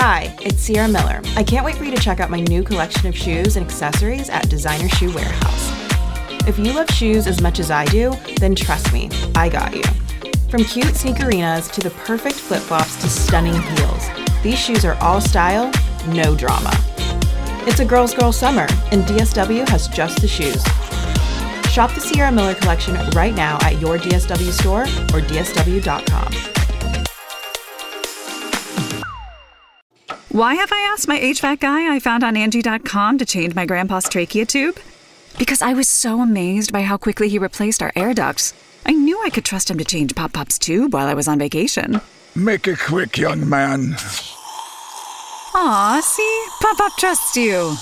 Hi, it's Sierra Miller. I can't wait for you to check out my new collection of shoes and accessories at Designer Shoe Warehouse. If you love shoes as much as I do, then trust me, I got you. From cute sneakerinas to the perfect flip-flops to stunning heels, these shoes are all style, no drama. It's a girl's girl summer, and DSW has just the shoes. Shop the Sierra Miller collection right now at your DSW store or dsw.com. Why have I asked my HVAC guy I found on Angie.com to change my grandpa's trachea tube? Because I was so amazed by how quickly he replaced our air ducts. I knew I could trust him to change Pop-Pop's tube while I was on vacation. Make it quick, young man. Aw, see? Pop-Pop trusts you.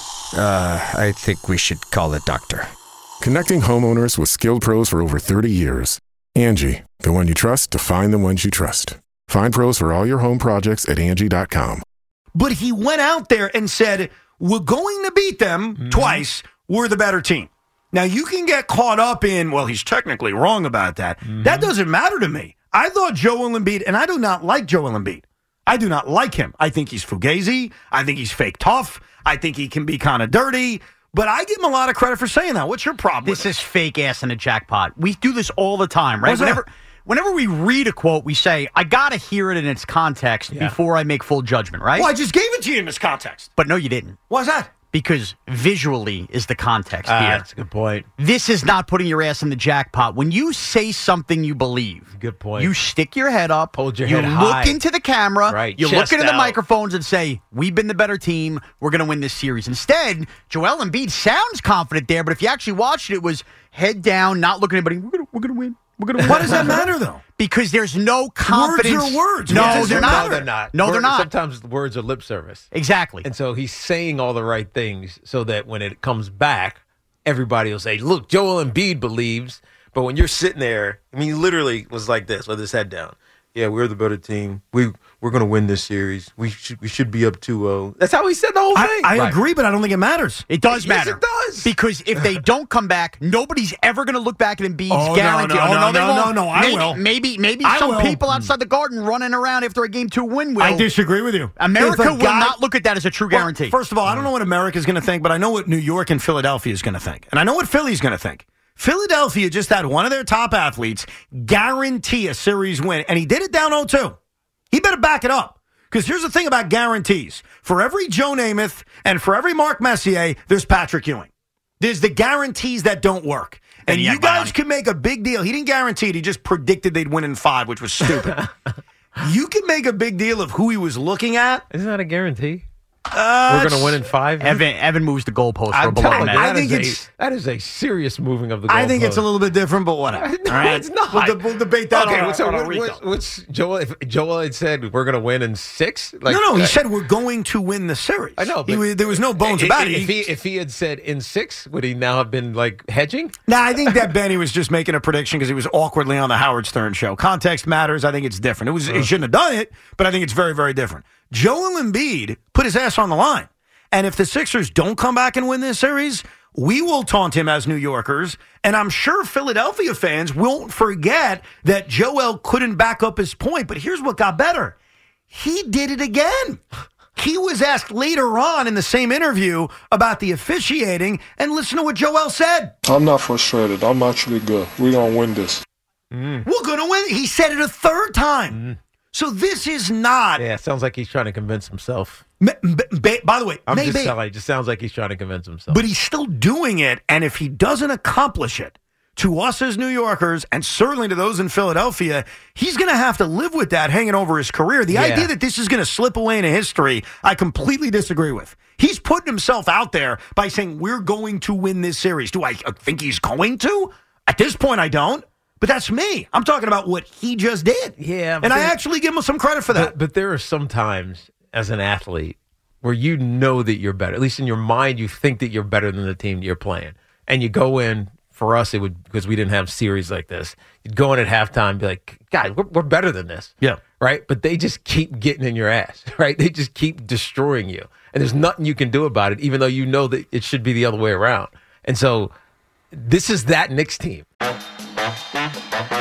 I think we should call a doctor. Connecting homeowners with skilled pros for over 30 years. Angie, the one you trust to find the ones you trust. Find pros for all your home projects at Angie.com. But he went out there and said, we're going to beat them twice. We're the better team. Now, you can get caught up in, well, he's technically wrong about that. That doesn't matter to me. I thought Joel Embiid, and I do not like Joel Embiid. I do not like him. I think he's fugazi. I think he's fake tough. I think he can be kind of dirty. But I give him a lot of credit for saying that. What's your problem This is fake ass in a jackpot. We do this all the time, right? Whenever we read a quote, we say, I got to hear it in its context before I make full judgment, right? Well, I just gave it to you in this context. But no, you didn't. Why's that? Because visually is the context here. That's a good point. This is not putting your ass in the jackpot. When you say something you believe, good point. You stick your head up, hold your head high. You look into the camera, right. You Chest look into the out. microphones and say, we've been the better team, we're going to win this series. Instead, Joel Embiid sounds confident there, but if you actually watched it, it was head down, not looking at anybody, we're going to win. We're going to win. Why does that matter, though? Because there's no confidence. Words are words. No, they're not. No, they're not. No, they're not. Sometimes words are lip service. Exactly. And so he's saying all the right things so that when it comes back, everybody will say, look, Joel Embiid believes. But when you're sitting there, I mean, he literally was like this with his head down. Yeah, we're the better team. We're going to win this series. We should be up 2-0. That's how he said the whole thing. I agree, but I don't think it matters. It does matter. Yes, it does. Because if they don't come back, nobody's ever going to look back at Embiid's Oh, guarantee. no, I will. Maybe I some will. people outside the Garden running around after a Game 2 win will. I disagree with you. America If a will guy- not look at that as a true guarantee. Well, first of all, I don't know what America's going to think, but I know what New York and Philadelphia is going to think. And I know what Philly's going to think. Philadelphia just had one of their top athletes guarantee a series win, and he did it down 0-2. He better back it up. Because here's the thing about guarantees. For every Joe Namath and for every Mark Messier, there's Patrick Ewing. There's the guarantees that don't work. And you guys can make a big deal. He didn't guarantee it. He just predicted they'd win in 5, which was stupid. You can make a big deal of who he was looking at. Isn't that a guarantee? We're going to win in 5. Evan moves the goalpost for I'm a below telling net. you, I think that is a serious moving of the goalpost. I think it's a little bit different, but whatever. No, All right? it's not. We'll debate that Okay, on so a recall. what's Joel? If Joel had said we're going to win in 6, like No, he said we're going to win the series. I know, but there was no bones about it. If he had said in 6, would he now have been like hedging? Nah, I think that Benny was just making a prediction because he was awkwardly on the Howard Stern show. Context matters. I think it's different. He shouldn't have done it, but I think it's very, very different. Joel Embiid put his ass on the line. And if the Sixers don't come back and win this series, we will taunt him as New Yorkers. And I'm sure Philadelphia fans won't forget that Joel couldn't back up his point. But here's what got better. He did it again. He was asked later on in the same interview about the officiating, and listen to what Joel said. I'm not frustrated. I'm actually good. We're going to win this. We're going to win. He said it a third time. So this is not. Yeah, it sounds like he's trying to convince himself. By the way, I'm maybe. just telling you, it just sounds like he's trying to convince himself. But he's still doing it, and if he doesn't accomplish it, to us as New Yorkers, and certainly to those in Philadelphia, he's going to have to live with that hanging over his career. The idea that this is going to slip away into history, I completely disagree with. He's putting himself out there by saying, we're going to win this series. Do I think he's going to? At this point, I don't. But that's me. I'm talking about what he just did. Yeah. And I actually give him some credit for that. But there are some times as an athlete where you know that you're better. At least in your mind, you think that you're better than the team you're playing. And you go in, for us, it would, because we didn't have series like this, you'd go in at halftime and be like, guys, we're better than this. Yeah. Right? But they just keep getting in your ass, right? They just keep destroying you. And there's nothing you can do about it, even though you know that it should be the other way around. And so this is that Knicks team.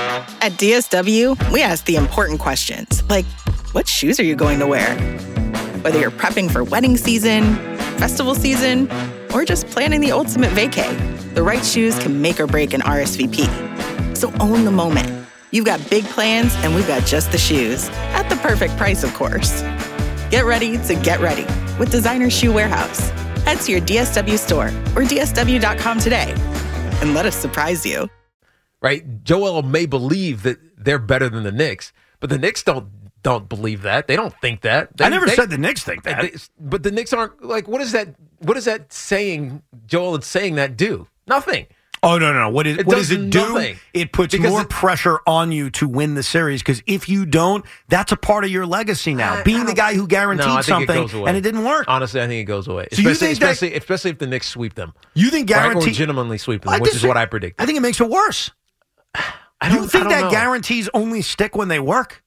At DSW, we ask the important questions, like, what shoes are you going to wear? Whether you're prepping for wedding season, festival season, or just planning the ultimate vacay, the right shoes can make or break an RSVP. So own the moment. You've got big plans, and we've got just the shoes. At the perfect price, of course. Get ready to get ready with Designer Shoe Warehouse. Head to your DSW store or DSW.com today and let us surprise you. Right? Joel may believe that they're better than the Knicks, but the Knicks don't believe that. They don't think that. I never said the Knicks think that. But the Knicks aren't like, what is that saying, Joel and saying that do? Nothing. Oh, no. What does it do? Nothing. It puts more pressure on you to win the series because if you don't, that's a part of your legacy now. Being the guy who guaranteed something and it didn't work. Honestly, I think it goes away. So especially if the Knicks sweep them. You think guarantee? Or legitimately sweep them, which is what I predict. I think it makes it worse. You think that guarantees only stick when they work?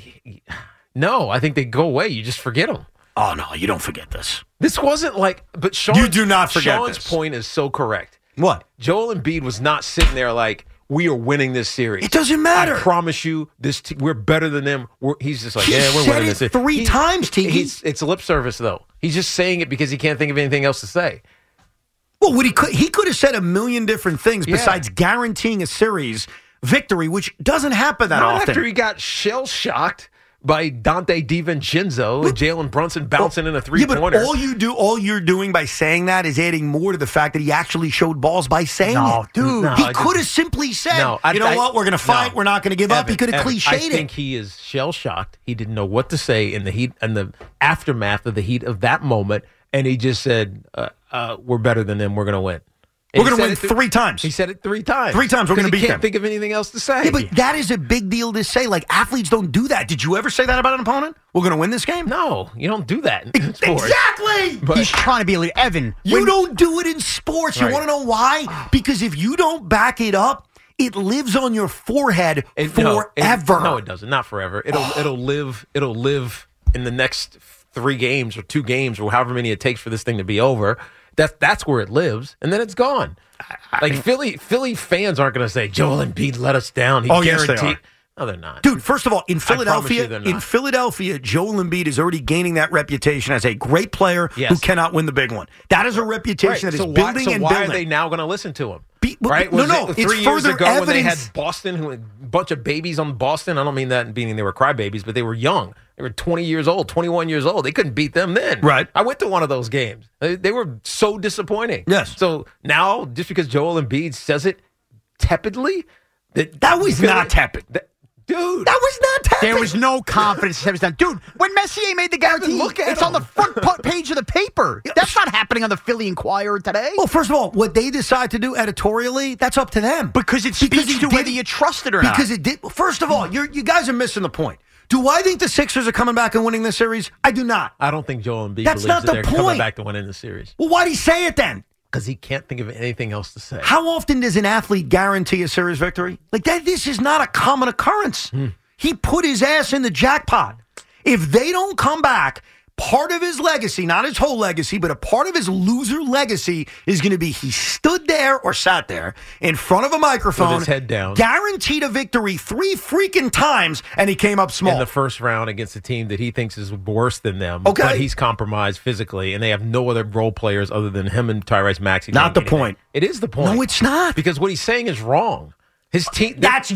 No, I think they go away. You just forget them. Oh, no, you don't forget this. This wasn't like, but Sean, you do not forget Sean's this. point is so correct. What? Joel Embiid was not sitting there like, we are winning this series. It doesn't matter. I promise you, we're better than them. He's just like, we're winning this series. Three times, Tiki. It's lip service, though. He's just saying it because he can't think of anything else to say. Well, he could have said a million different things besides guaranteeing a series victory, which doesn't happen that often. After he got shell-shocked by Dante DiVincenzo and Jalen Brunson bouncing in a three-pointer. Yeah, but all you're doing by saying that is adding more to the fact that he actually showed balls by saying it. Dude. He could have simply said, you know what, we're going to fight, we're not going to give up. He could have cliched it. I think he is shell-shocked. He didn't know what to say in the heat and the aftermath of the heat of that moment, and he just said, we're better than them, we're going to win. We're going to win 3 times. He said it 3 times. 3 times we're going to beat them. He can't think of anything else to say. Yeah, but that is a big deal to say. Like, athletes don't do that. Did you ever say that about an opponent? We're going to win this game? No, you don't do that in sports. Exactly! But he's trying to be elite. Evan. You don't do it in sports. You want to know why? Because if you don't back it up, it lives on your forehead forever. No, it doesn't. Not forever. It'll live in the next 3 games or 2 games or however many it takes for this thing to be over. That's where it lives, and then it's gone. Like Philly fans aren't going to say Joel Embiid let us down. Yes, they are. No, they're not. Dude, first of all, in Philadelphia, Joel Embiid is already gaining that reputation as a great player who cannot win the big one. That is a reputation that is building and building. Why are they now going to listen to him? Right? No, it's 3 years further ago evidence. when they had Boston, a bunch of babies on Boston. I don't mean that meaning they were crybabies, but they were young. They were 20 years old, 21 years old. They couldn't beat them then. Right. I went to one of those games. They were so disappointing. Yes. So now, just because Joel Embiid says it tepidly, that was not tepid. Dude, that was not tepid. There was no confidence. Dude, when Messier made the guarantee, it's on the front page of the paper. That's not happening on the Philly Inquirer today. Well, first of all, what they decide to do editorially, that's up to them. Because it speaks to whether you trust it or not. Because it did. First of all, you guys are missing the point. Do I think the Sixers are coming back and winning this series? I do not. I don't think Joel Embiid believes that they're coming back to winning the series. Well, why'd he say it then? Because he can't think of anything else to say. How often does an athlete guarantee a series victory? Like that, this is not a common occurrence. He put his ass in the jackpot. If they don't come back, part of his legacy, not his whole legacy, but a part of his loser legacy is going to be he stood there or sat there in front of a microphone, with his head down, guaranteed a victory 3 freaking times, and he came up small. In the first round against a team that he thinks is worse than them. Okay. But he's compromised physically, and they have no other role players other than him and Tyrese Maxey. Not the point. It is the point. No, it's not. Because what he's saying is wrong. His team. That's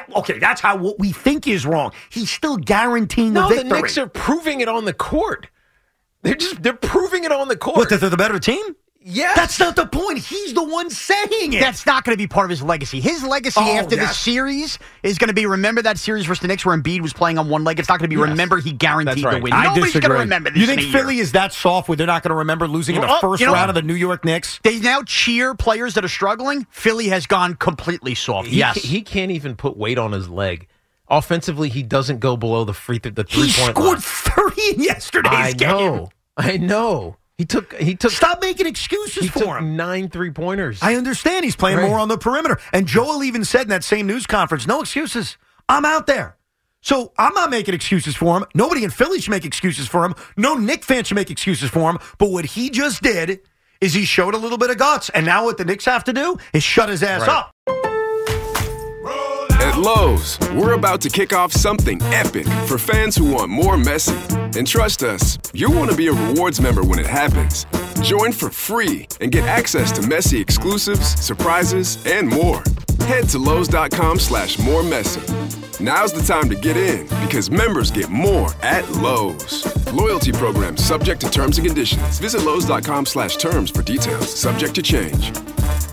how what we think is wrong. He's still guaranteeing a victory. No, the Knicks are proving it on the court. They're proving it on the court. What, that they're the better team? Yes. That's not the point. He's the one saying it. That's not going to be part of his legacy. His legacy after the series is going to be remember that series versus the Knicks where Embiid was playing on one leg. It's not going to be remember he guaranteed the win. Nobody's going to remember this. You think Philly is that soft where they're not going to remember losing in the first round of the New York Knicks? They now cheer players that are struggling. Philly has gone completely soft. He can't even put weight on his leg. Offensively, he doesn't go below the 3-point line. He scored 30 in yesterday's game. I know. He took. Stop making excuses for him. 9 3-pointers. I understand he's playing more on the perimeter. And Joel even said in that same news conference, no excuses. I'm out there. So I'm not making excuses for him. Nobody in Philly should make excuses for him. No Knick fan should make excuses for him. But what he just did is he showed a little bit of guts. And now what the Knicks have to do is shut his ass up. At Lowe's, we're about to kick off something epic for fans who want more Messi. And trust us, you'll want to be a rewards member when it happens. Join for free and get access to Messi exclusives, surprises, and more. Head to Lowe's.com/more Messi. Now's the time to get in because members get more at Lowe's. Loyalty program subject to terms and conditions. Visit Lowe's.com/terms for details. Subject to change.